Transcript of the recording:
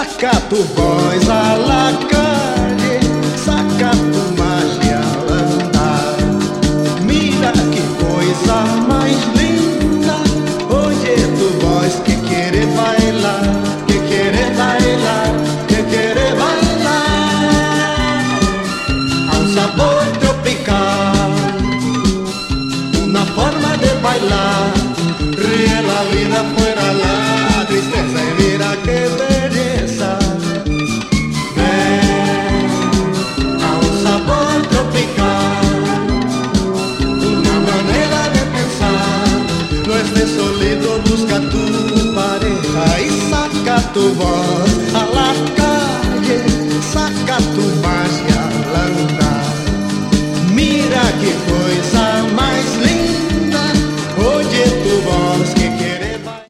Saca tu voz a la calle, saca tu magia al andar. Mira que coisa mais linda, oye tu voz que quiere bailar, que quiere bailar, que quiere bailar. A un sabor tropical, una forma de bailar, ríe la vida fuera la tristeza y mira que belleza. Ven a un sabor tropical, una manera de pensar. No estés solito, busca tu pareja y saca tu voz